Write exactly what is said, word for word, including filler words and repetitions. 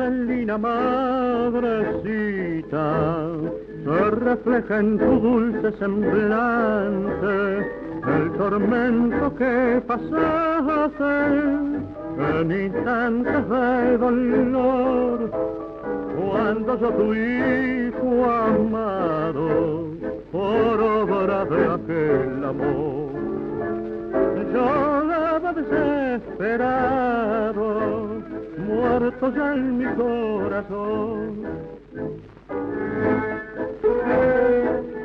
Angelina, madrecita, se refleja en tu dulce semblante el tormento que pasaste en instantes de dolor, cuando yo tu hijo amado, por obra de aquel amor, lloraba desesperado, muerto ya en mi corazón.